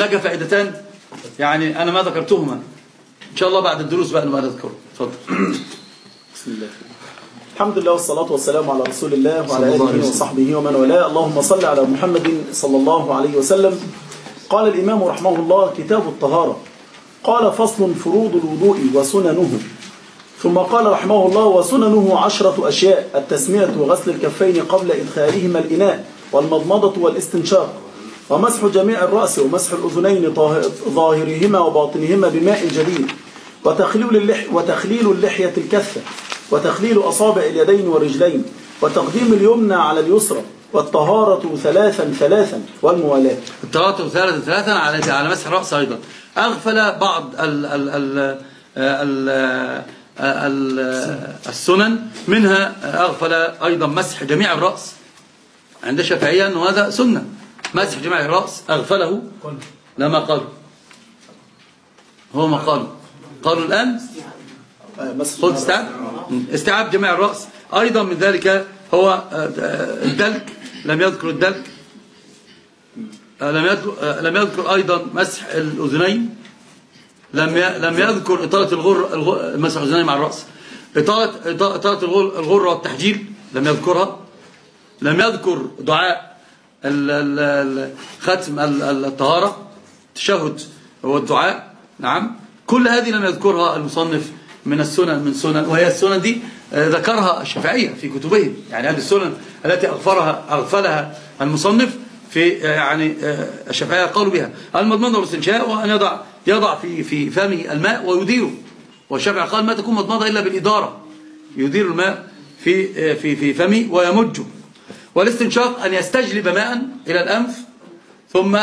لك فائدتان يعني أنا ما ذكرتهما، إن شاء الله بعد الدروس بقى نبقى نذكره. اتفضل. بسم الله. الحمد لله والصلاة والسلام على رسول الله وعلى آله وصحبه ومن والاه. اللهم صل على محمد صلى الله عليه وسلم. قال الإمام رحمه الله: كتاب الطهارة. قال: فصل: فروض الوضوء وسننه. ثم قال رحمه الله: وسننه 10 أشياء: التسمية وغسل الكفين قبل إدخالهما الإناء، والمضمضة والاستنشاق، ومسح جميع الرأس، ومسح الأذنين ظاهرهما وباطنهما بماء جديد، وتخليل اللحية الكثة، وتخليل أصابع اليدين والرجلين، وتقديم اليمنى على اليسرى، والطهارة 3 والموالاة. الطهارة 3 على مسح الرأس أيضا. أغفل بعض السنن، منها أغفل أيضا مسح جميع الرأس. عند الشافعية أنه هذا سنة، مسح جميع الرأس. أغفله لما قالوا، هو ما قالوا الآن قلت استيعاب جميع الرأس. أيضا من ذلك هو الدلك، لم يذكر الدلك. لم يذكر أيضا مسح الأذنين، لم يذكر إطالة مسح الأذنين مع الرأس، إطالة الغرة والتحجيل لم يذكرها. لم يذكر دعاء ختم الطهارة، التشهد هو الدعاء. نعم، كل هذه لم يذكرها المصنف من سنن، وهي السنن دي ذكرها الشافعية في كتبهم. يعني هذه السنن التي أغفلها المصنف في يعني الشافعية قالوا بها: المضمضة والاستنشاق، وأن يضع في فمه الماء ويديره. والشافعي قال: ما تكون مضمضة إلا بالإدارة، يدير الماء في فمه ويمجه. والاستنشاق أن يستجلب ماء إلى الأنف ثم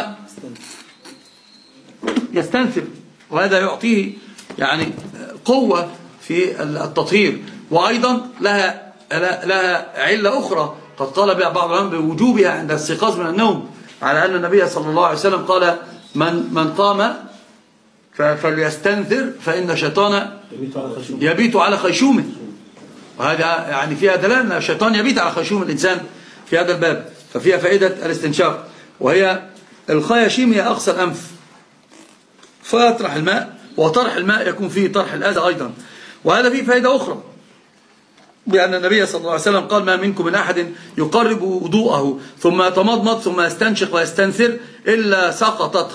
يستنثر، وهذا يعطيه يعني قوة في التطهير. وأيضا لها علة أخرى قد قال بها بعض العلماء بوجوبها عند الاستيقاظ من النوم، على أن النبي صلى الله عليه وسلم قال: من قام فليستنثر فإن الشيطان يبيت على خيشومه. وهذا يعني فيها دلالة أن الشيطان يبيت على خيشوم الإنسان في هذا الباب، ففيها فائدة الاستنشاق. وهي الخياشيم هي أقصى الأنف، فيطرح الماء، وطرح الماء يكون فيه طرح الأذى أيضا. وهذا فيه فائدة أخرى، بأن النبي صلى الله عليه وسلم قال: ما منكم من أحد يقرب وضوءه ثم يتمضمض ثم يستنشق ويستنثر إلا سقطت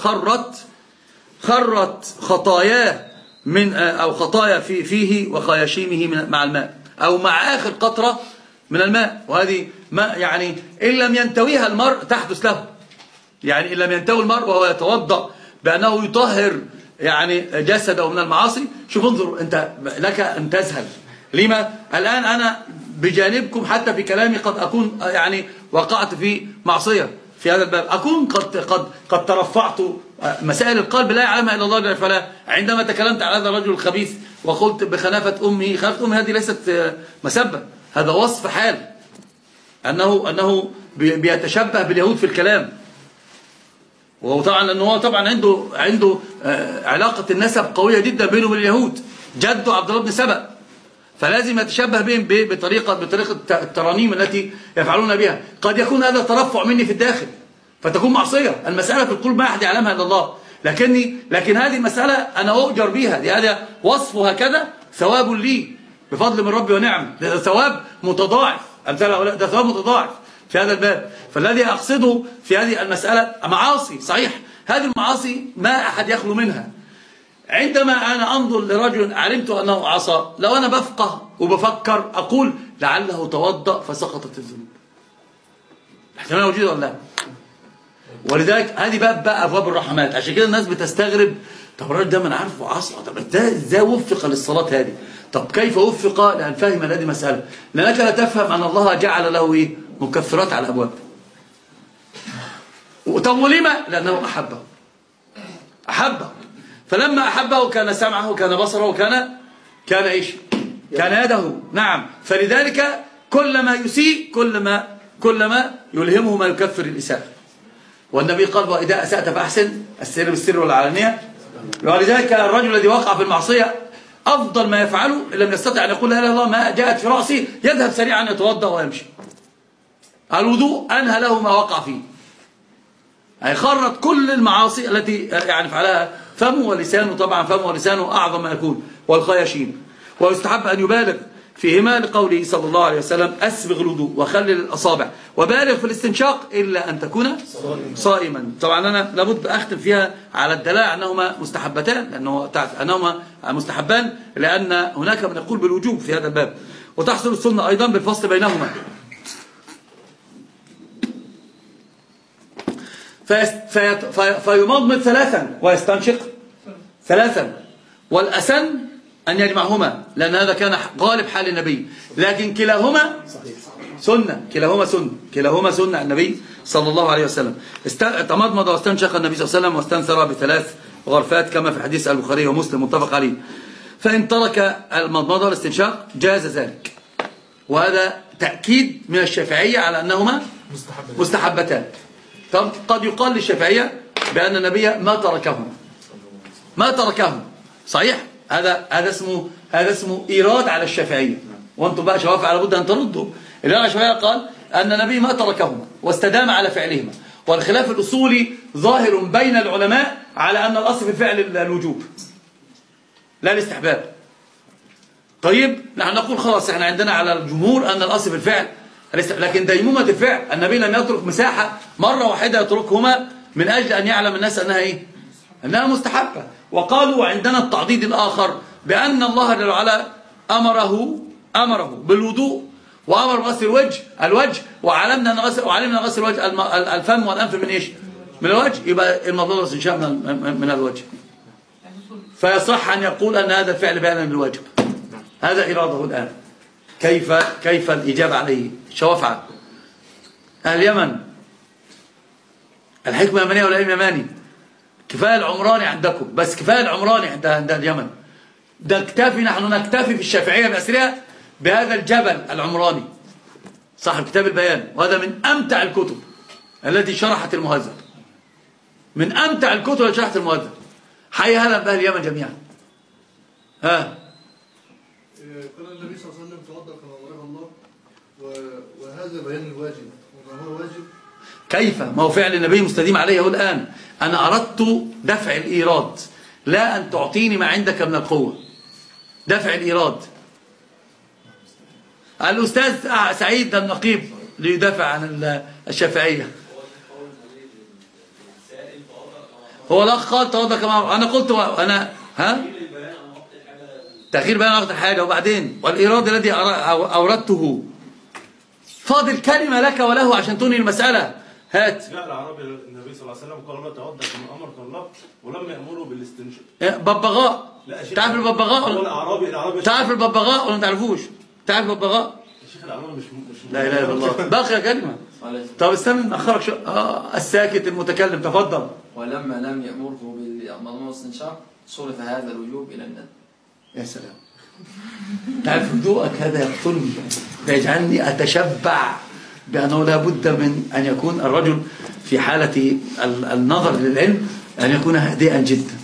خرت خطاياه أو خطايا فيه وخياشيمه مع الماء، أو مع آخر قطرة من الماء. وهذه ما يعني إن لم ينتويها المرء تحدث له، يعني إن لم ينتوي المرء وهو يتوضأ بأنه يطهر يعني جسده من المعاصي. شوف انظر، أنت لك أن تذهل. لما الآن أنا بجانبكم حتى في كلامي قد أكون يعني وقعت في معصية في هذا الباب، أكون قد ترفعت مسائل القلب لا يعلمها إلا الله جل وعلا. عندما تكلمت على هذا الرجل الخبيث وقلت بخنافة أمي، خنافة أمي هذه ليست مسبة، هذا وصف حال، أنه بيتشبه باليهود في الكلام. وهو طبعا لأنه هو طبعا عنده علاقة النسب قوية جدا بينه وبين اليهود، جده عبد الله بن سبأ، فلازم يتشبه بهم بطريقة الترانيم التي يفعلون بها. قد يكون هذا ترفع مني في الداخل فتكون معصية. المسألة في القلوب ما أحد يعلمها إلا الله، لكن هذه المسألة أنا أؤجر بها، هذا وصف هكذا ثواب لي بفضل من ربي ونعم، ده ثواب متضاعف، ده ثواب متضاعف في هذا الباب. فالذي أقصده في هذه المسألة معاصي صحيح، هذه المعاصي ما أحد يخلو منها. عندما أنا أنظر لرجل علمت أنه عصى، لو أنا بفقه وبفكر أقول لعله توضأ فسقطت الذنوب، احتمال موجود ولا لا؟ ولذلك هذه بقى أبواب الرحمات. عشان كده الناس بتستغرب، طب الراجل ده من عارفه عصى، طب ده ازاي وفق للصلاة هذه؟ طب كيف وفق؟ لأن فهم هذه مسألة، لأنك لا تفهم أن الله جعل له إيه؟ مكفرات على الأبواب. طب ولما؟ لأنه أحبه، فلما أحبه كان سمعه وكان بصره كان إيش؟ كان يده. نعم، فلذلك كلما يسيء كلما يلهمه ما يكفر الإساءة. والنبي قال: وإذا أسأت فأحسن، السر بالسر والعلانية. ولذلك الرجل الذي وقع في المعصية أفضل ما يفعله إن لم يستطع أن يقول لا إله إلا الله ما جاءت في رأسه، يذهب سريعا يتوضأ ويمشي. الوضوء أنهى له ما وقع فيه، هيخرط كل المعاصي التي يعني فعلها فمه ولسانه. طبعا فمه ولسانه أعظم ما يكون، والخياشيم. ويستحب أن يبالغ فيهما لقوله صلى الله عليه وسلم أسبغ الوضوء وخلل الأصابع وبالغ في الاستنشاق إلا أن تكون صائما. طبعا أنا لابد أختم فيها على الدلاله أنهما مستحبتان، أنهما مستحبان، لأن هناك من يقول بالوجوب في هذا الباب. وتحصل السنة أيضا بالفصل بينهما. فيمضمض ثلاثا ويستنشق ثلاثا، والأسن أن يجمعهما، لأن هذا كان غالب حال النبي، لكن كلاهما سنة، كلاهما سنة النبي صلى الله عليه وسلم. تمضمض واستنشق النبي صلى الله عليه وسلم واستنثر بثلاث غرفات كما في حديث البخاري ومسلم متفق عليه. فإن ترك المضمضة والاستنشاق جاز ذلك، وهذا تأكيد من الشافعية على أنهما مستحبتان. طب قد يقال للشافعية بأن النبي ما تركهم صحيح، هذا اسمه إيراد على الشافعية، وانتم بقى شوافع لابد أن تردوا. الإيراد على الشافعية قال أن النبي ما تركهما واستدام على فعلهما، والخلاف الأصولي ظاهر بين العلماء على أن الأصل في الفعل الوجوب لا الاستحباب. طيب نحن نقول خلاص احنا عندنا على الجمهور أن الأصل في الفعل، لكن ديمومة الفعل النبي لم يترك مساحة مرة واحدة يتركهما من أجل أن يعلم الناس أنها إيه؟ أنها مستحبة. وقالوا عندنا التعضيد الآخر بأن الله جل وعلا أمره بالوضوء وأمر بغسل الوجه، وعلمنا أن غسل الوجه الفم والأنف من إيش؟ من الوجه، يبقى المضمضة والاستنشاق من الوجه. فيصح أن يقول أن هذا الفعل بيانا بالواجب. هذا إراده الآن. كيف الإجابة عليه؟ شوافع أهل اليمن، الحكمة يمنية ولا يماني؟ كفاية العمراني عندكم، بس كفاية العمراني عند اليمن. نحن نكتفي في الشافعية بأسرها بهذا الجبل العمراني صاحب كتاب البيان، وهذا من أمتع الكتب التي شرحت المهذب، من أمتع الكتب التي شرحت المهذب. حي هلا بأهل اليمن جميعا. ها قال النبي صلى الله عليه وسلم توضأ كما أمره الله، وهذا بيان الواجب، وما هو واجب كيف؟ ما هو فعل النبي مستديم عليه الآن. أنا أردت دفع الإيراد، لا أن تعطيني ما عندك من القوة. دفع الإيراد. الأستاذ سعيد النقيب ليدافع عن الشافعية. هو الأخ قال توضأ كما أنا قلت، أنا تأخير بيان وقت الحاجة، وبعدين والإيراد الذي أوردته فاضل كلمة لك وله عشان تنهي المسألة. هات. جاء الأعرابي النبي صلى الله عليه وسلم قال له توضأ كما أمرك الله، ولم يأمره بالاستنشاق. ببغاء. تعرف الببغاء؟ تعرف الببغاء ولا ما تعرفوش؟ تعرف الببغاء؟ الشيخ الأعرابي مش لا إله إلا الله. باقي كلمة. طب استنى نأخرك شو. الساكت المتكلم تفضل. ولما لم يأمره بالمضمضة والاستنشاق صرف هذا الوجوب إلى الندب. يا سلام. تعرف ذوقك هذا يقتلني، يجعلني أتشبع بأنه لا بد من أن يكون الرجل في حالة النظر للعلم أن يكون هادئا جدا.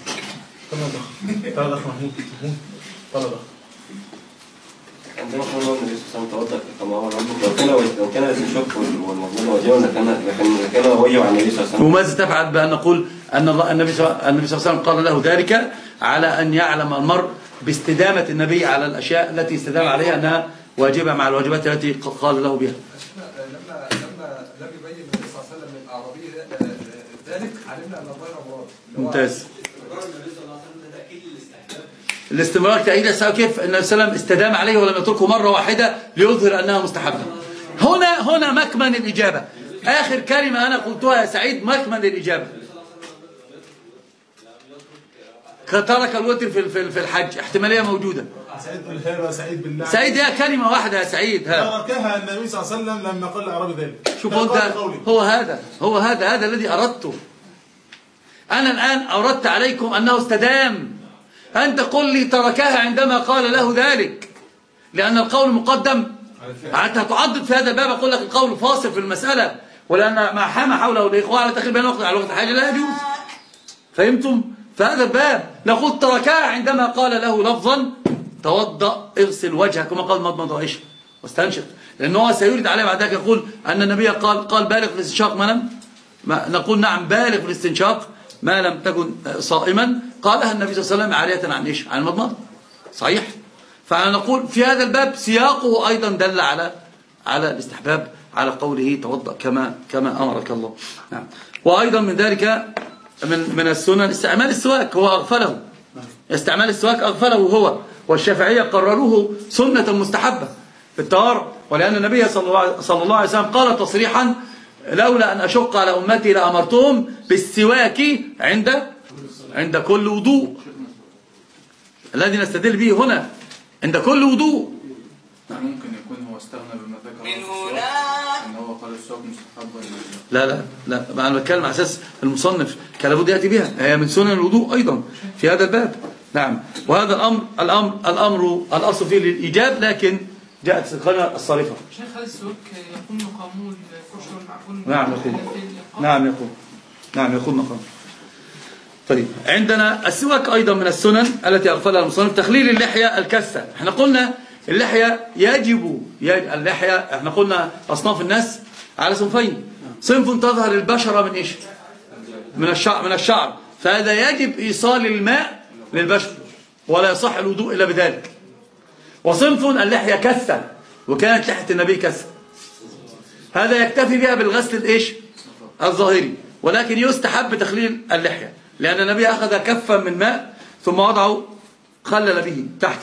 عندما قال النبي صلى الله عليه وسلم كما هو الأمر، لو كان الاستنشاق والمضمضة واجبا لكان واجب على النبي صلى الله عليه وسلم. وماذا تفعل بأن نقول أن النبي صلى الله عليه وسلم قال له ذلك على أن يعلم المرء باستدامة النبي على الأشياء التي استدام عليها أنها واجبة مع الواجبات التي قال له بها. لما لم يبين النبي صلى الله عليه وسلم للأعرابي ذلك علمنا أن الظاهر مراد. ممتاز. الاستمرار تأييد الساعة. كيف النبي صلى الله عليه وسلم استدام عليه ولم يتركه مرة واحدة ليظهر أنها مستحبة. هنا مكمن الإجابة. آخر كلمة أنا قلتها يا سعيد مكمن الإجابة. ترك الوتر في الحج، احتمالية موجودة. سعيد بالله سعيد يا كلمة واحدة يا سعيد. تركها النبي صلى الله عليه وسلم لما قال الأعرابي ذلك. شوف أنت، هو هذا الذي أردته. أنا الآن أردت عليكم أنه استدام. أنت قل لي تركها عندما قال له ذلك، لأن القول مقدم. حتى تعضد في هذا الباب أقول لك القول فاصل في المسألة، ولأن ما حام حوله الإخوة على تأخير بين وقت على وقت الحاجة لا يجوز. فهمتم؟ فهذا الباب نقول تركها عندما قال له لفظا توضأ اغسل وجهك كما قال مضمض وعيش واستنشق، لأنه سيريد عليه بعد ذلك يقول أن النبي قال بالغ في الاستنشاق ما لم نقول نعم بالغ في الاستنشاق ما لم تكن صائما، قالها النبي صلى الله عليه وسلم عارية عن إيش؟ عن المضمضة. صحيح. فنقول في هذا الباب سياقه أيضا دل على الاستحباب، على قوله توضأ كما أمرك الله. نعم. وأيضا من ذلك من السنن استعمال السواك، هو أغفله. استعمال السواك أغفله هو، والشافعية قرروه سنة مستحبة في الطهارة، ولأن النبي صلى الله عليه وسلم قال تصريحا: لولا أن أشق على أمتي لأمرتهم بالسواك عند كل وضوء. الذي نستدل به هنا عند كل وضوء. ممكن يكون هو استغنى بما ذكر ان هو قال السواك مستحب. لا انا بتكلم على اساس المصنف كان لابد ياتي بها، هي من سنن الوضوء ايضا في هذا الباب. نعم. وهذا الامر الاصل فيه للايجاب، لكن جاءت القناه الصارفه. شيخ هذا السواك يكون مقامه الكشر المعقول؟ نعم يكون مقام. طيب، عندنا السواك ايضا من السنن التي اغفلها المصنف تخليل اللحيه الكثه. احنا قلنا اللحيه يجب اللحيه، احنا قلنا اصناف الناس على صنفين: صنف تظهر البشره من ايش؟ من الشعر، فهذا يجب ايصال الماء للبشره ولا يصح الوضوء الا بذلك. وصنف اللحيه كثه، وكانت لحيه النبي كثه، هذا يكتفي بها بالغسل الايش؟ الظاهري، ولكن يستحب تخليل اللحيه، لان النبي اخذ كفا من ماء ثم وضعه خلل به تحت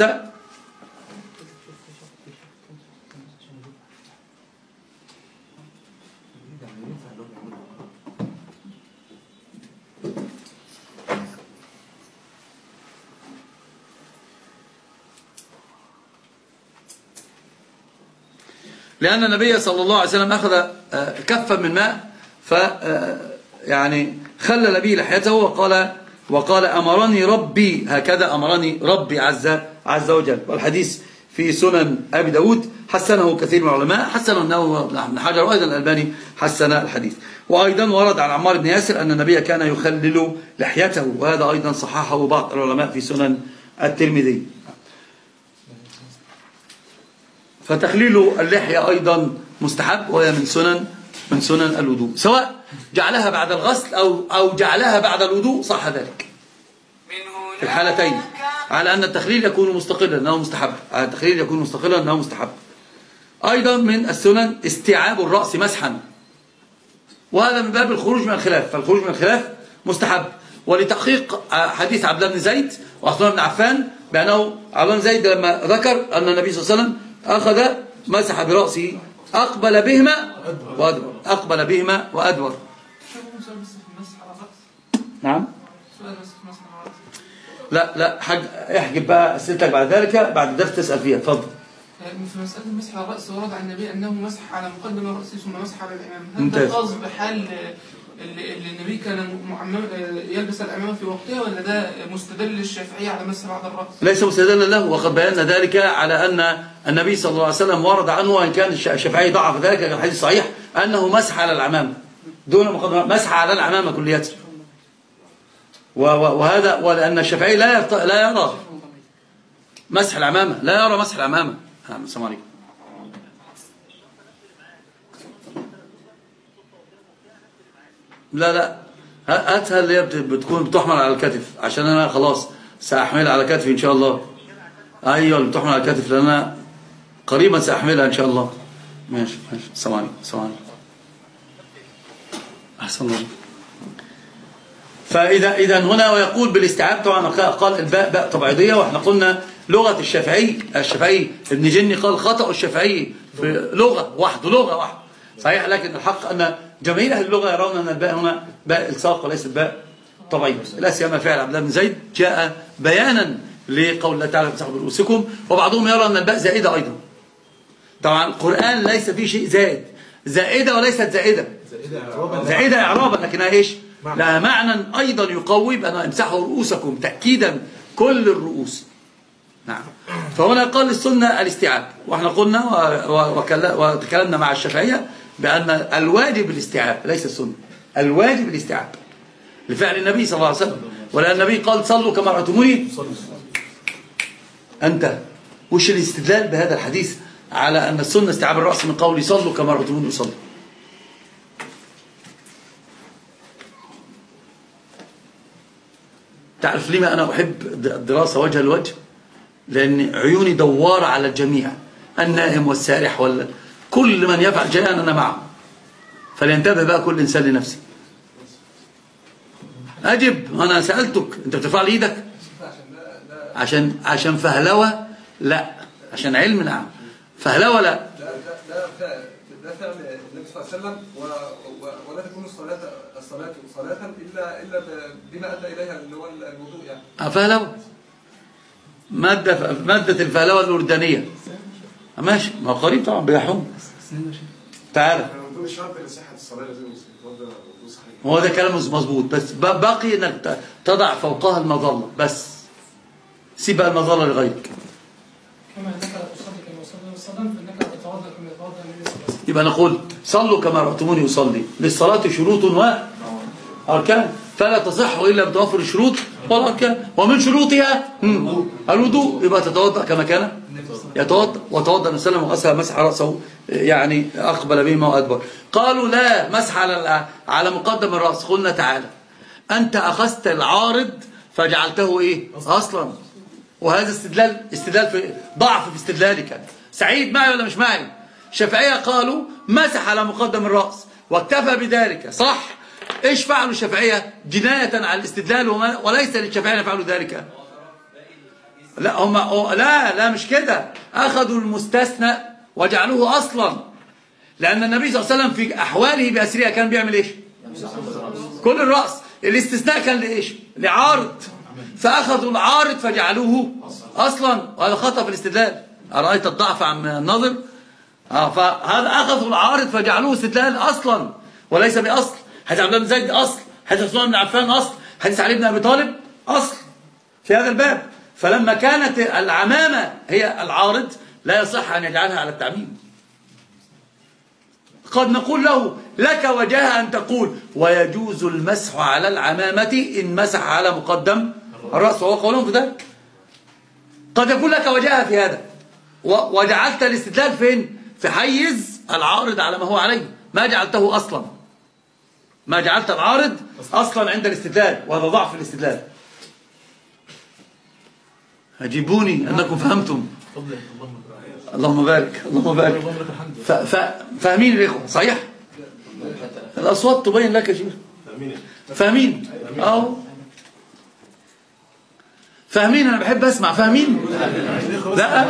لأن النبي صلى الله عليه وسلم أخذ كفا من ماء يعني خلل به لحيته وقال أمرني ربي، هكذا أمرني ربي عز وجل. والحديث في سنن أبي داود، حسنه كثير من العلماء، حسنه النووي ابن حجر، وأيضا الألباني حسن الحديث. وأيضا ورد عن عمار بن ياسر أن النبي كان يخلل لحيته، وهذا أيضا صححه بعض العلماء في سنن الترمذي. فتخليل اللحية أيضا مستحب، وهي من سنن الوضوء، سواء جعلها بعد الغسل أو جعلها بعد الوضوء صح ذلك في الحالتين، على أن التخليل يكون مستقلا أنه مستحب، أيضا من السنن استيعاب الرأس مسحا، وهذا من باب الخروج من الخلاف، فالخروج من الخلاف مستحب. ولتحقيق حديث عبد الله بن زيد وعثمان بن عفان بأنه عبد الله بن زيد لما ذكر أن النبي صلى الله عليه وسلم أخذ مسح برأسه أقبل بهما وأدبر. نعم. لا حاج احجب بقى أسئلتك بعد ذلك، بعد درس تسأل فيها. اتفضل. في مسألة المسح على الرأس ورد عن النبي أنه مسح على مقدم الرأس ثم مسح على الإمام، هل ده خاص بحال اللي النبي كان يلبس العمامة في وقتها، ولا ده مستدل للشافعية على مسح بعد الرأس؟ ليس مستدلا له، وقد بينا ذلك على أن النبي صلى الله عليه وسلم ورد عنه، وإن كان الشافعي ضعف ذلك كان الحديث صحيح، أنه مسح على العمامة دون مقدمة، مسح على العمامة كليته. وهذا ولأن الشافعي لا يرى مسح العمامة، السلام عليكم. لا هاتها اللي بتكون بتحمل على الكتف، عشان انا خلاص ساحملها على كتفي ان شاء الله. ايوه اللي بتحمل على الكتف، لان انا قريبا ساحملها ان شاء الله. ماشي. السلام عليكم. احسن الله. فاذا هنا ويقول بالاستيعاب، طبعا قال الباء باء طبيعيه، واحنا قلنا لغه الشافعي ابن جني قال خطأ الشافعي في لغه واحده صحيح، لكن الحق ان جميع اهل اللغه يرون ان الباء هنا باء الصاق وليست باء طبيعيه، لا سيما فعل عبد الله بن زيد جاء بيانا لقول الله تعالى امسحوا برؤوسكم، وبعضهم يرى ان الباء زائده ايضا. طبعا القران ليس فيه شيء زائده وليست زائده اعرابا، لكنها ايش؟ لها معنى ايضا يقوي بان امسحوا رؤوسكم تاكيدا كل الرؤوس. نعم. فهنا قال السنه الاستيعاب، واحنا قلنا وتكلمنا مع الشافعيه بأن الواجب الاستيعاب ليس السنة، الواجب الاستيعاب لفعل النبي صلى الله عليه وسلم، ولأن النبي قال صلوا كما رأيتموني. أنت وش الاستدلال بهذا الحديث على أن السنة استيعاب الرأس من قول صلوا كما رأيتموني يصلي؟ تعرف لما أنا أحب الدراسة وجه الوجه؟ لأن عيوني دوارة على الجميع، النائم والسارح كل من يفعل شيئا أنا معه، فلينتبه بقى كل إنسان لنفسه. أجب، أنا سألتك أنت بترفع لي إيدك عشان فهلوة؟ لا. عشان علم؟ نعم. فهلوة؟ لا. ده فعل النبي صلى الله عليه وسلم، ولا تكون الصلاة صلاة إلا بما أدى إليها اللي هو الوضوء يعني. فهلوة، مادة الفهلوة الأردنية. ماشي، ما هو قريب طبعا بيحوم. تعالى، هو ده كلام مظبوط، بس باقي انك تضع فوقها المظلة بس، سيب بقى المظلة لغيرك. كما انك لا تصلي كما صلى النبي صلى الله عليه وسلم فانك لا تتوضا كما يتوضا النبي صلى الله عليه وسلم. يبقى نقول صلوا كما رأيتموني أصلي. للصلاة شروط وأركان، فلا تصح إلا بتوفر الشروط والأركان، ومن شروطها الوضوء. يبقى تتوضأ كما كان يتوضأ، وتوضأ النبي صلى الله عليه وسلم وغسل مسح رأسه، يعني أقبل بهما وأدبر. قالوا لا مسح على مقدم الرأس. قلنا تعالى، أنت أخذت العارض فجعلته إيه أصلا، وهذا استدلال في ضعف في استدلالك. سعيد معي ولا مش معي؟ الشافعية قالوا مسح على مقدم الرأس واكتفى بذلك، صح؟ ايش فعلوا الشافعية؟ جناية على الاستدلال، وليس للشافعية يفعلوا ذلك. لا هم لا مش كده، اخذوا المستثنى وجعلوه اصلا، لان النبي صلى الله عليه وسلم في احواله باسرها كان بيعمل ايش؟ كل الرأس. الاستثناء كان لايش؟ لعارض، فاخذوا العارض فجعلوه اصلا، وهذا خطأ في الاستدلال. أرأيت الضعف عن النظر؟ فهذا أخذوا العارض فجعلوه استدلال أصلا وليس بأصل. حديث عبد الله بن زيد أصل، حديث عثمان بن عفان أصل، حديث علي بن أبي طالب أصل في هذا الباب. فلما كانت العمامة هي العارض لا يصح أن يجعلها على التعميم. قد نقول له لك وجاهة أن تقول ويجوز المسح على العمامة إن مسح على مقدم الرأس، وهو قولهم في ذلك. قد يكون لك وجاهة في هذا، وجعلت الاستدلال فين؟ في حيز العارض على ما هو عليه، ما جعلته أصلا، ما جعلت العارض أصلا عند الاستدلال، وهذا ضعف الاستدلال. أجيبوني أنكم فهمتم. اللهم بارك، اللهم بارك. فاهمين الإخوة صحيح؟ الأصوات تبين لك يا شيخ. فاهمين؟ أو فاهمين؟ أنا بحب أسمع. فاهمين؟ لا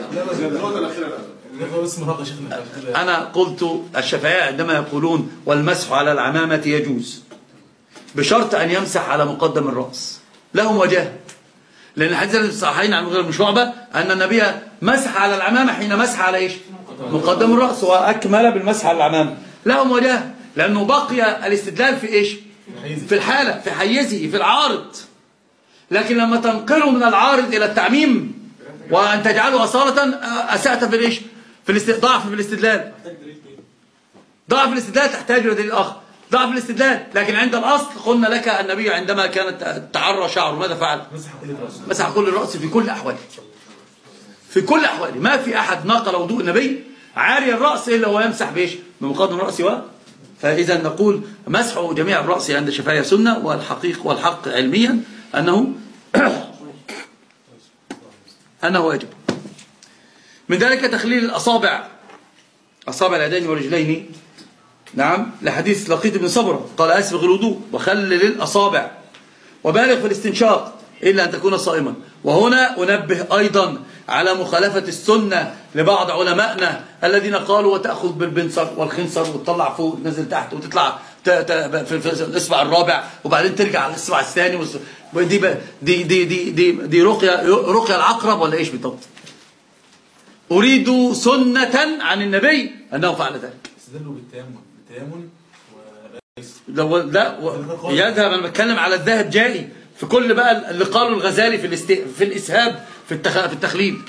أنا قلت الشافعية عندما يقولون والمسح على العمامة يجوز بشرط أن يمسح على مقدم الرأس، لهم وجاهة، لأن الحديث الصحيحين عن مغيرة بن شعبة أن النبي مسح على العمامة حين مسح على إيش؟ مقدم الرأس، وأكمل بالمسح على العمامة. لهم وجاهة لأنه بقي الاستدلال في إيش؟ في الحالة، في حيزه، في العارض. لكن لما تنقله من العارض إلى التعميم وأن تجعله أصالة أسأت في الإيش؟ ضعف في الاستدلال. ضعف الاستدلال تحتاج إلى دليل آخر، ضعف الاستدلال. لكن عند الأصل قلنا لك النبي عندما كانت تعرى شعره ماذا فعل؟ مسح كل الرأس في كل أحواله، في كل أحواله. ما في أحد نقل وضوء النبي عاري الرأس إلا هو يمسح بإيش؟ بمقدم الرأس. فإذا نقول مسح جميع الرأس عند الشافعية سنة، والحق علميا أنه واجب. من ذلك تخليل الأصابع، أصابع اليدين والرجلين، نعم، لحديث لقيط بن صبرة قال أسبغ الوضوء وخلل الأصابع وبالغ في الاستنشاق إلا أن تكون صائما. وهنا أنبه أيضا على مخالفة السنة لبعض علمائنا الذين قالوا وتأخذ بالبنصر والخنصر وتطلع فوق تنزل تحت وتطلع في الإصبع الرابع وبعدين ترجع على الإصبع الثاني. دي رقية العقرب ولا إيش بالضبط؟ أريد سنة عن النبي أنه فعل ذلك. استدلوا بالتيمم لا يذهب. أنا بتكلم على الذهب جائي في كل بقى اللي قالوا الغزالي في الإسهاب في التخليل.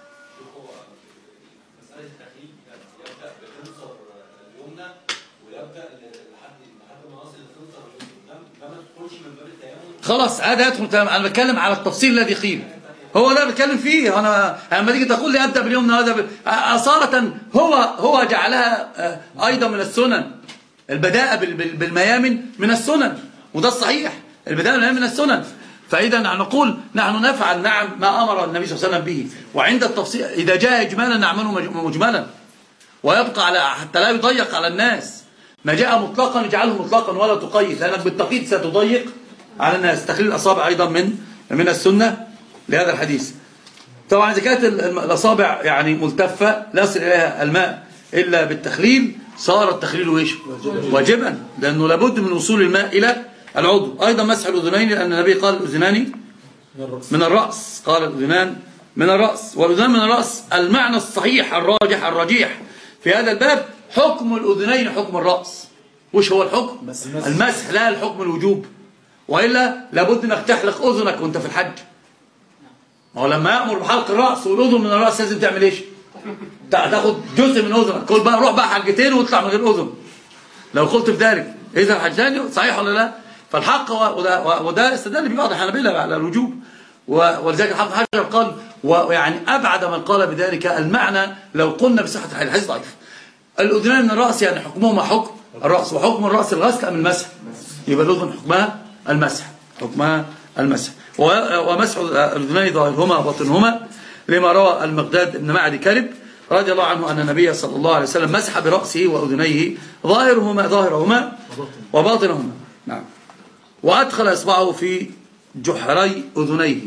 خلاص هذا يدخل. أنا بتكلم على التفصيل الذي قيل، هو ده بتكلم فيه. أنا لما تيجي تقول لي أبدأ باليمنى هذا أصالة هو جعلها أيضا من السنن. البداءة بالميامن من السنن، وده الصحيح، البداءة بالميامن من السنن. فإذا نقول نحن نفعل نعم ما أمر النبي صلى الله عليه وسلم به، وعند التفصيل إذا جاء إجمالا نعمله مجملا، ويبقى على حتى لا يضيق على الناس. ما جاء مطلقا اجعله مطلقا ولا تقيد، لأنك بالتقييد ستضيق على الناس. تخليل الأصابع أيضا من السنة لهذا الحديث. طبعا إذا كانت الأصابع يعني ملتفة لا يصل إليها الماء إلا بالتخليل صار التخليل وإيش؟ واجبا، لأنه لابد من وصول الماء إلى العضو. أيضا مسح الأذنين، لأن النبي قال الأذنان من الرأس، قال الأذنان من الرأس، والأذنان من الرأس المعنى الصحيح الراجح في هذا الباب حكم الأذنين حكم الرأس. وش هو الحكم؟ المسح، لا الحكم الوجوب، وإلا لابد أنك تحلق أذنك وأنت في الحج. هو لما يأمر بحلق الرأس والأذن من الرأس لازم تعمل إيش؟ تاخد جزء من أذنك. قول بقى روح بقى حجتين واطلع من غير أذن لو قلت بذلك. إذا الحجتين صحيح ولا لا؟ فالحق وده استدل ببعض الحنابلة على الوجوب، ولذلك الحافظ حجر قال ويعني أبعد من قال بذلك المعنى لو قلنا بصحة الحديث ضعيف. الأذنان من الرأس يعني حكمهما حكم الرأس، وحكم الرأس الغسل أم المسح؟ يبقى الأذن حكمها المسح، حكمها المسح. ومسح الأذنين ظاهرهما وباطنهما لما روى المقداد بن معدي كرب رضي الله عنه أن النبي صلى الله عليه وسلم مسح برأسه وأذنيه ظاهرهما وباطنهما. نعم. وأدخل إصبعه في جحري أذنيه.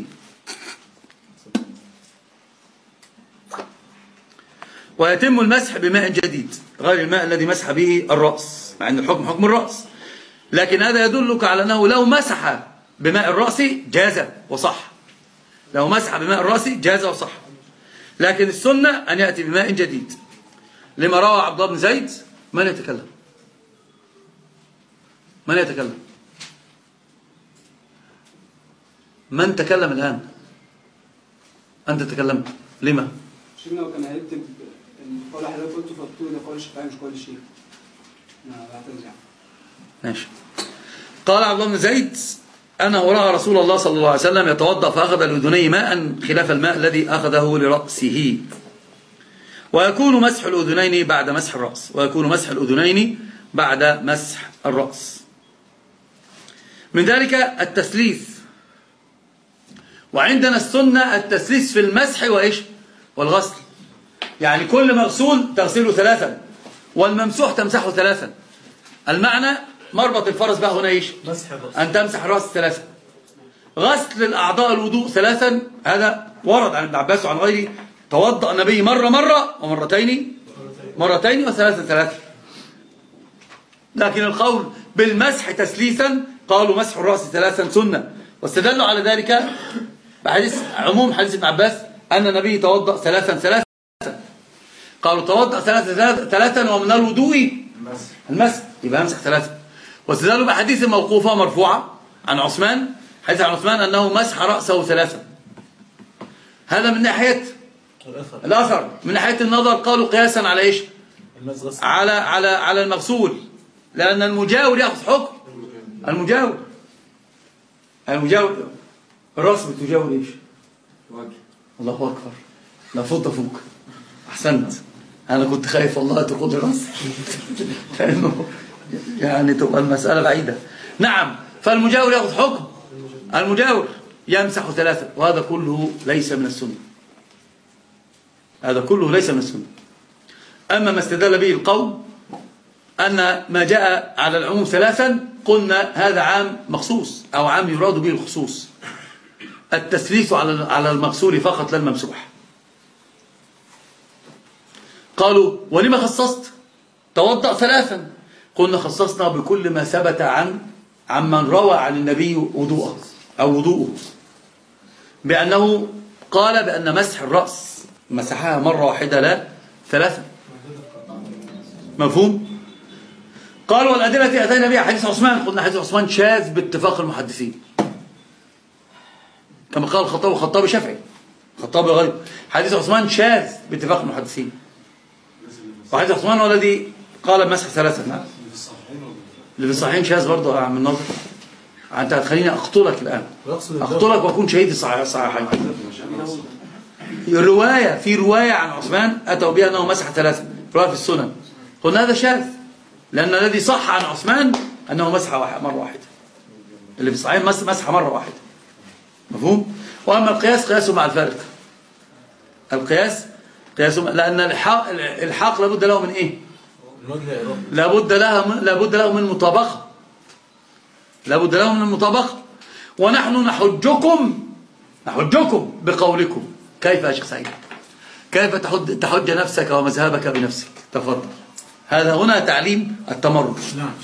ويتم المسح بماء جديد غير الماء الذي مسح به الرأس، مع أن الحكم حكم الرأس، لكن هذا يدلك على أنه لو مسح بماء الرأس جاز وصح. لو مسح بماء الرأس جاز وصح، لكن السنة أن يأتي بماء جديد لما روى عبد الله بن زيد. من يتكلم؟ من يتكلم؟ من تكلم الآن؟ أنت تكلمت لما؟ شيخنا لو كان هيكتب القول حضرتك قلته فقلت ده قول الشافعي مش قول الشيخ. أنا بعتذر يعني. ماشي. قال عبد الله بن زيد أنه رأى رسول الله صلى الله عليه وسلم يتوضأ فأخذ الأذنين ماء خلاف الماء الذي أخذه لرأسه. ويكون مسح الأذنين بعد مسح الرأس، ويكون مسح الأذنين بعد مسح الرأس. من ذلك التسليس، وعندنا السنة التسليس في المسح وإيش؟ والغسل. يعني كل مغسول تغسله ثلاثا، والممسوح تمسحه ثلاثا. المعنى مربط الفرس بقى هنا إيش؟ أن تمسح الرأس ثلاثا. غسل الأعضاء الوضوء ثلاثا، هذا ورد عن ابن عباس وعن غيره. توضأ النبي مرة ومرتين وثلاثا. لكن القول بالمسح تسليسا قالوا مسح الرأس ثلاثا سنة، واستدلوا على ذلك بحديث عموم حديث ابن عباس أن النبي توضأ ثلاثا. قالوا توضأ ثلاثا ومن الوضوء المسح، يبقى يمسح ثلاثا. واستدلوا بحديث موقوفة مرفوعة عن عثمان، حديث عن عثمان أنه مسح رأسه ثلاثا. هذا من ناحية الأثر. من ناحية النظر قالوا قياسا على إيش؟ على المغسول، لأن المجاور يأخذ حكم المجاور. الرأس بتجاور إيش؟ الله أكبر، لا فوق. أحسنت. أنا كنت خايف والله تقول الرأس لأنه يعني تبقى المسألة بعيدة. نعم، فالمجاور يأخذ حكم المجاور، يمسح ثلاثة، وهذا كله ليس من السنة. أما ما استدل به القوم أن ما جاء على العموم ثلاثا، قلنا هذا عام مخصوص أو عام يراد به الخصوص. التسليس على المغسول فقط لا الممسوح. قالوا ولما خصصت؟ توضأ ثلاثا. قلنا خصصنا بكل ما ثبت عن من روى عن النبي وضوءه بأنه قال بأن مسح الرأس مسحها مرة واحدة لا ثلاثة. مفهوم؟ قالوا والأدلة التي أتينا بها حديث عثمان، قلنا حديث عثمان شاذ باتفاق المحدثين كما قال الخطابي شافعي، الخطابي غيره. حديث عثمان شاذ باتفاق المحدثين. وحديث عثمان هو الذي قال بمسح ثلاثة. نعم، اللي في الصحيحين شاذ برضه يا عم الناظر. أنت هتخليني أقتلك الآن، أقتلك وأكون شهيد الصحيحين. في رواية عن عثمان أتوا بها أنه مسح ثلاثة، رواية في السنن. قلنا هذا شاذ، لأن الذي صح عن عثمان أنه مسح مرة واحدة. اللي في الصحيحين مسح مرة واحدة. مفهوم؟ وأما القياس قياسه مع الفارق. القياس قياسه لأن الحاق لابد له من إيه؟ لابد له من مطابقة. لابد له من المطابقة. ونحن نحجكم بقولكم. كيف يا شيخ سعيد؟ كيف تحج نفسك ومذهبك بنفسك؟ تفضل. هذا هنا تعليم التمرد.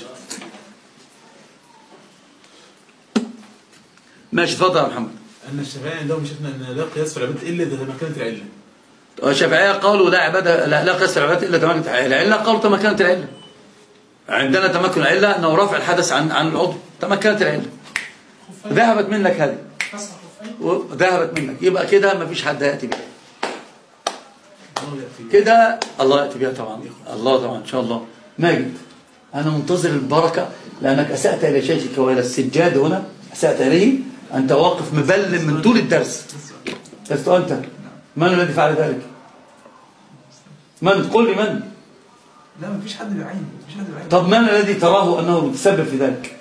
ماشي، تفضل يا محمد. أن الشافعية عندهم شفنا أن لا قياس في العبادة إلا إذا تمكنت العلة. الشافعية قالوا لا قياس في العبادة إلا تمكنت العلة. قالوا تمكنت العلة. عندنا تمكن العلة أنه رفع الحدث عن العضو. تمكنت العلة. ذهبت منك هذه. ذهبت منك. يبقى كده ما فيش حد يأتي بها. كده الله يأتي بها طبعا. الله طبعا إن شاء الله. ماجد، أنا منتظر البركة لأنك أسأت إلى شيخك وإلى السجاد هنا. أسأت إليه. أنت واقف مبلم من طول الدرس. لست أنت. من الذي فعل ذلك؟ من؟ قل لي من؟ لا مفيش حد بعينه. طب من الذي تراه أنه متسبب في ذلك؟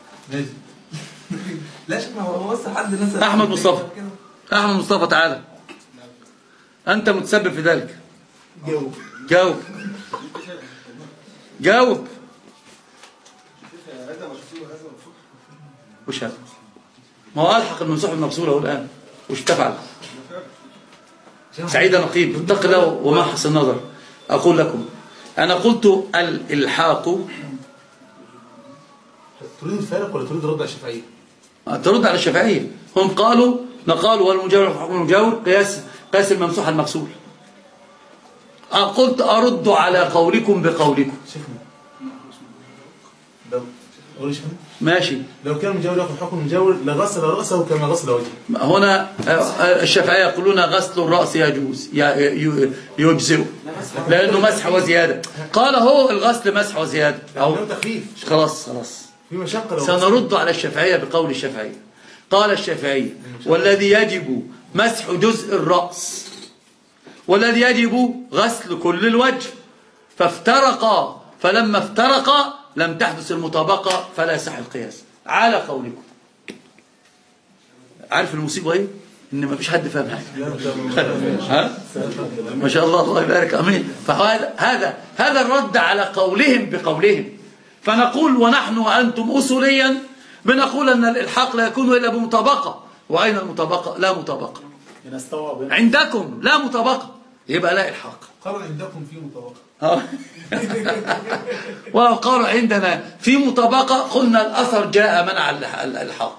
لا شك، ما هو بس حد نزل. أحمد مصطفى. أحمد مصطفى تعالى. أنت متسبب في ذلك. جاوب. وش هذا؟ ما هو ألحق الممسوح بالمغسول اهو الآن. وش تفعل؟ سعيد نقيب، اتق الله وما حسن النظر. أقول لكم، أنا قلت الإلحاق. تريد الفارق ولا تريد الرد على الشافعية؟ ترد على الشافعية. هم قالوا والمجاور حكم المجاور قياس الممسوح المغسول. قلت أرد على قولكم بقولكم. ماشي. لو كان المجاور يأخذ حكم المجاور لغسل رأسه كما غسل وجهه. هنا الشافعية يقولون غسل الرأس يجوز يجزئ لأنه مسح وزيادة. قال هو الغسل مسح وزيادة أو خلاص في مشقة. سنرد على الشافعية بقول الشافعية. قال الشافعية والذي يجب مسح جزء الرأس والذي يجب غسل كل الوجه، فافترقا، فلما افترقا لم تحدث المطابقة فلا يصح القياس على قولكم. عارف المصيبة ايه؟ ان ما فيش حد فاهم حاجة. ها؟ ما شاء الله، الله يبارك، امين. فهذا الرد على قولهم بقولهم. فنقول ونحن وأنتم أصوليا بنقول أن الإلحاق لا يكون إلا بمطابقة. وأين المطابقة؟ لا مطابقة. عندكم لا مطابقة، يبقى لا إلحاق. قالوا عندكم في مطابقة. ولو قالوا عندنا في مطابقة قلنا الأثر جاء منع الإلحاق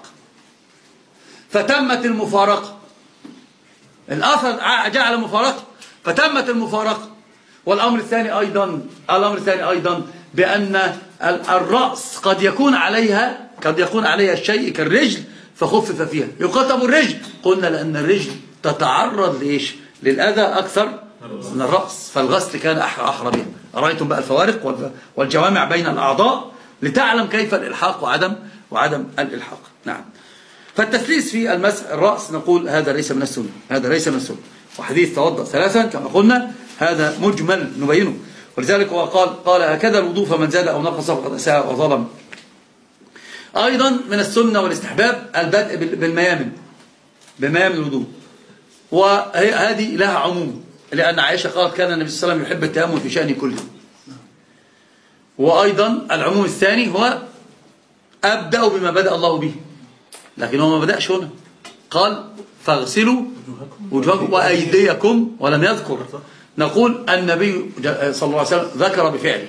فتمت المفارقة. الأثر جاء على مفارقة فتمت المفارقة. والأمر الثاني أيضا بأن الرأس قد يكون عليها الشيء كالرجل فخفف فيها. يقطب الرجل، قلنا لأن الرجل تتعرض للأذى أكثر من الرأس، فالغسل كان أحرى بها. رأيتم بقى الفوارق والجوامع بين الأعضاء لتعلم كيف الإلحاق وعدم الإلحاق. نعم. فالتثليث في المسح الرأس نقول هذا ليس من السنة. وحديث توضأ ثلاثا كما قلنا هذا مجمل نبينه. ولذلك هو قال هكذا الوضوء فمن زاد أو نقص فقد أساء وظلم. أيضا من السنة والاستحباب البدء بالميامن الوضوء. وهذه لها عموم، لأن عائشة قالت كان النبي صلى الله عليه وسلم يحب التيمم في شأنه كله. وأيضا العموم الثاني هو أبدأ بما بدأ الله به، لكن هو ما بدأش هنا. قال فاغسلوا وجوهكم وأيديكم ولم يذكر. نقول النبي صلى الله عليه وسلم ذكر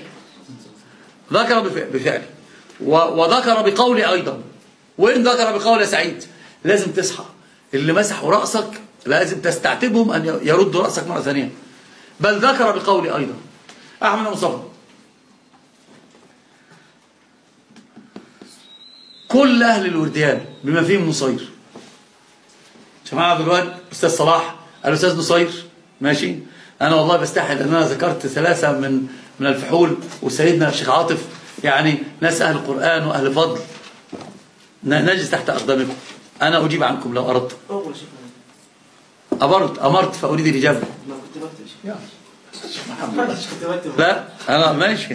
بفعله وذكر بقوله أيضا. وإن ذكر بقول سعيد لازم تصحى، اللي مسحوا رأسك لازم تستعتبهم أن يردوا رأسك مرة ثانية. بل ذكر بقوله أيضا. أحمد مصطفى، كل أهل الورديان بما فيهم نصير، جماعة عبد الوهاب، أستاذ صلاح، الأستاذ نصير، ماشي. أنا والله بستحي لأن أنا ذكرت ثلاثة من الفحول وسيدنا الشيخ عاطف، يعني ناس أهل القرآن وأهل فضل، نجلس تحت أقدامكم. أنا أجيب عنكم لو أردت. أمرت فأريد الإجابة. لا أنا ماشي.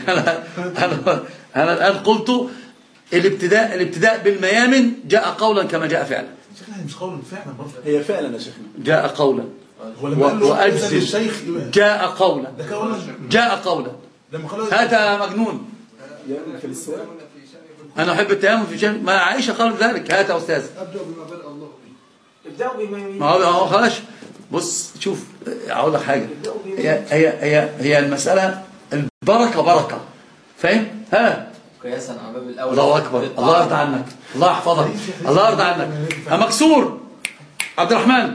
أنا الآن قلت الابتداء بالميامن جاء قولا كما جاء فعلا. شيخنا مش قول فعلا برضه. هي فعلا يا شيخنا جاء قولا وأجزل الشيخ جاء قولا جاء قولا. هذا مجنون. في السؤال أنا أحب التأمل في شيء ما عائشة قالت ذلك. هات يا أستاذ. ابدأوا بما بدأ الله به. ابدأوا بما ما هو خلاص. بص شوف أقول لك حاجة. هي المسألة البركة بركة. فاهم؟ ها قياسا على باب الاول. الله أكبر. الله يرضى عنك. الله يحفظك. الله يرضى عنك. مكسور عبد الرحمن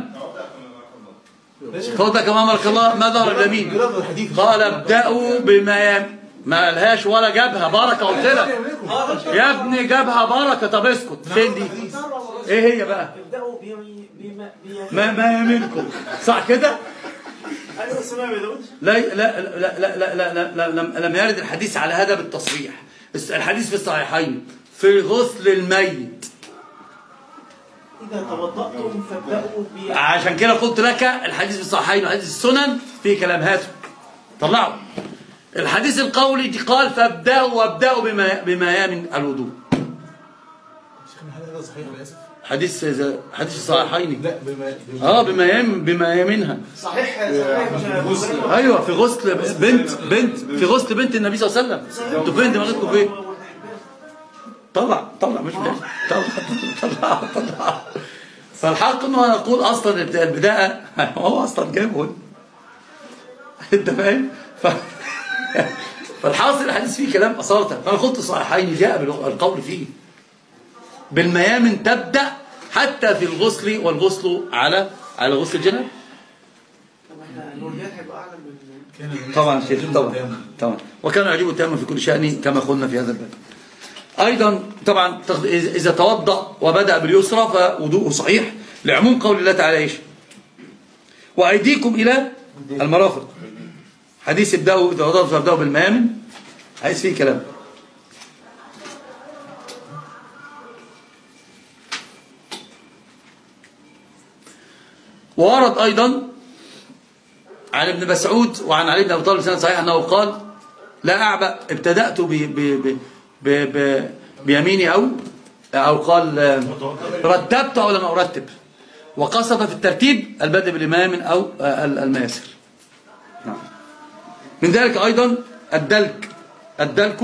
تفضل كما أمرك الله. ما ظهر اليمين؟ قال ابدأوا بما ما قالهاش ولا جابها بركة. قلت لك يا ابني جابها بركة. طب اسكت. فين دي؟ ايه هي بقى؟ ابدأوا ما يمينكم صح كده؟ لا لا لا لا لا لا لم يرد الحديث على هذا بالتصريح. الحديث في الصحيحين في غسل الميت. إذا توضأتم فابدأوا عشان كده قلت لك الحديث في الصحيحين وحديث السنن في كلام. هاتوا طلعوا الحديث القولي دي قال وابدأوا بميامن الوضوء. شيخنا هذا صحيح للاسف. حديث الصحيحين. لا بميامنها. صحيح. ايوه في غسل في غسل بنت النبي صلى الله عليه وسلم. انتوا فين دماغكم فين؟ طلع مش طلع. فالحق انه انا اقول اصلا البدايه هو اصلا جابه. انت فاهم؟ فالحاصل الحديث فيه كلام اصالة. فانا قلت صحيحين جاء بالقول فيه بالميامن تبدا حتى في الغسل والغسل على غسل الجنابه. طبعا شيخ طبعا وكان يعجبه التيمم في كل شأن كما قلنا في هذا الباب. ايضا طبعا اذا توضأ وبدأ باليسرى فوضوءه صحيح لعموم قول الله تعالى ايش؟ وايديكم الى المرافق. حديث ابدأوا اذا وضعتم فابدأوا بالميامن. حديث فيه كلام. وورد ايضا عن ابن مسعود وعن علي بن ابي طالب سنة صحيح انه قال لا اعبأ ابتدأت بيميني او قال رتبت او لم ارتب. وقصد في الترتيب البدء بالامام او الميسر. نعم. من ذلك ايضا الدلك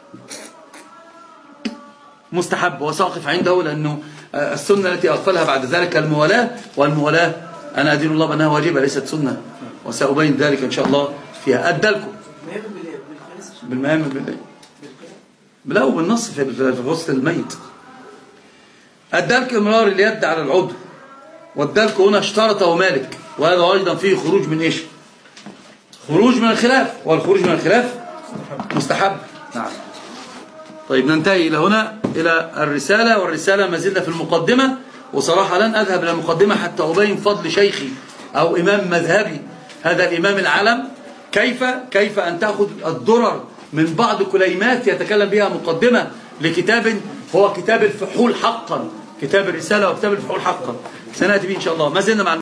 مستحب وساقف عنده لانه السنه التي اغفلها بعد ذلك الموالاه. والموالاه انا ادين الله بانها واجبه ليست سنه وسأبين ذلك ان شاء الله فيها. الدلك بالميامن لا وبالنص في غسل الميت. الدلك امرار اليد على العضو. والدلك هنا اشترطه مالك وهذا ايضا فيه خروج من ايش؟ خروج من الخلاف. والخروج من الخلاف مستحب. نعم. طيب ننتهي الى هنا الى الرسالة. والرسالة ما زلنا في المقدمة. وصراحة لن اذهب الى المقدمة حتى ابين فضل شيخي او امام مذهبي هذا الامام العلم كيف ان تاخذ الدرر من بعض كليمات يتكلم بها مقدمة لكتاب هو كتاب الفحول حقا. كتاب الرسالة وكتاب الفحول حقا سنأتي به إن شاء الله. ما زلنا مع